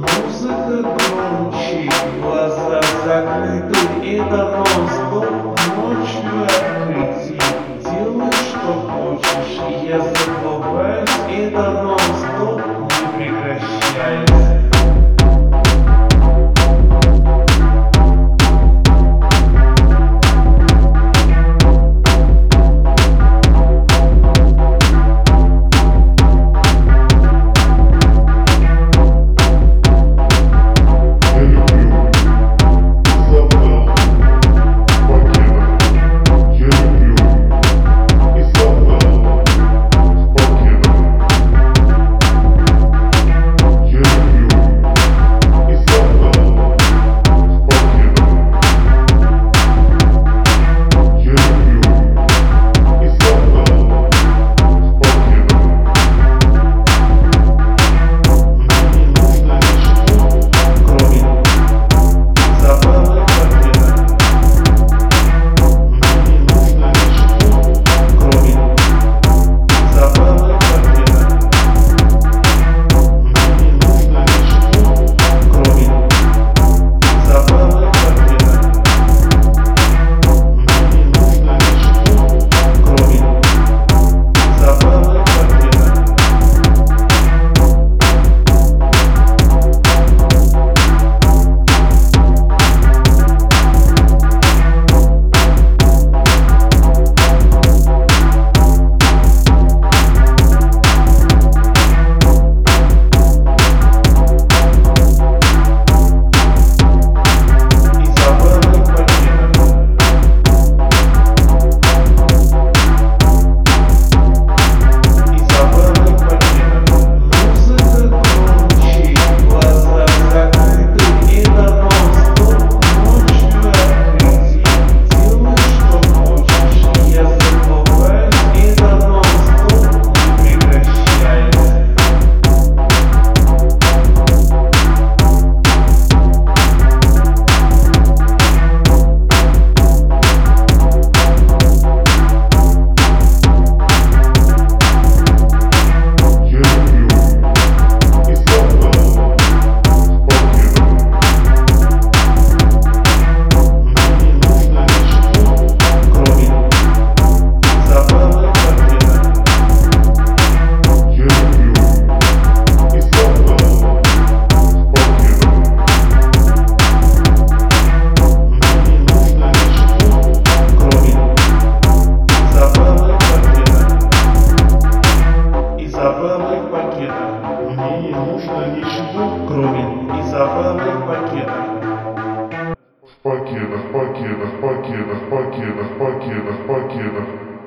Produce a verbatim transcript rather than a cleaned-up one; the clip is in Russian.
Музыка громче, глаза закрыты и до нон-стоп ночью открытий. Делай, что хочешь, я забываюсь и до нон-стоп не прекращаюсь. Забавных пакетов. Мне не нужно ничего, кроме и забавных пакетов. В пакетах, пакетах, пакетах, пакетах, пакетах, пакетах.